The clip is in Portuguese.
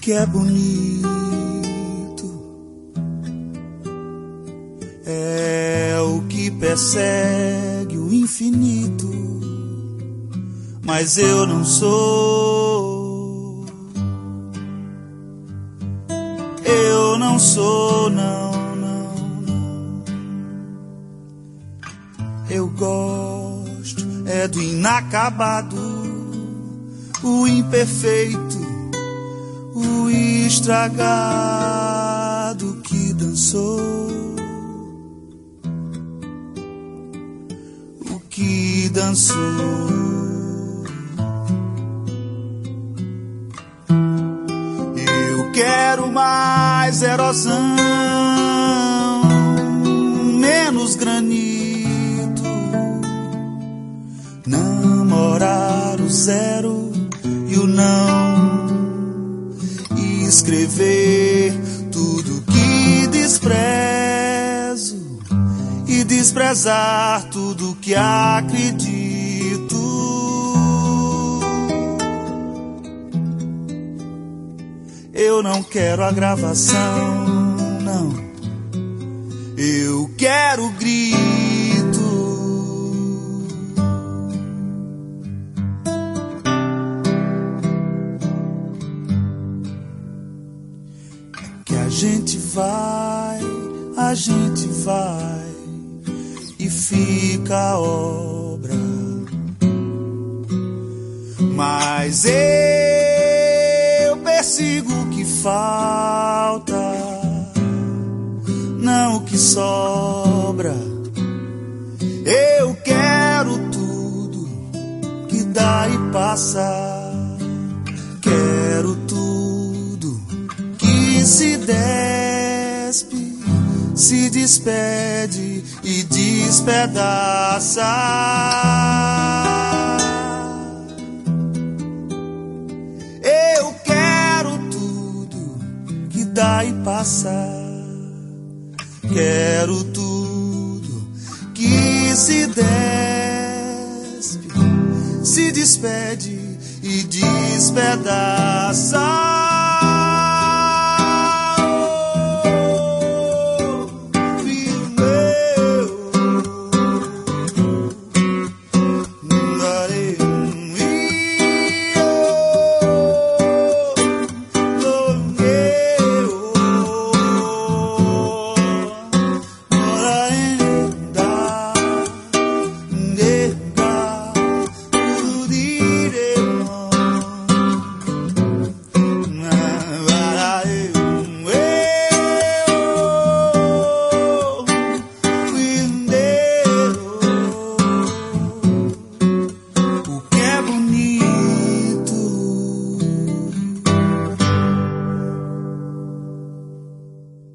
que é bonito é o que persegue o infinito, mas eu não sou. Eu não sou, não, não, não. Eu gosto é do inacabado, o imperfeito, o estragado que dançou, o que dançou. Eu quero mais erosão, menos granito, namorar o zero e o não, escrever tudo que desprezo e desprezar tudo que acredito. Eu não quero a gravação, não. Eu quero o grito. A gente vai e fica a obra, mas eu persigo o que falta, não o que sobra. Eu quero tudo que dá e passa, quero tudo que se despe, se despede e despedaça. Eu quero tudo que dá e passa, quero tudo que se despe, se despede e despedaça.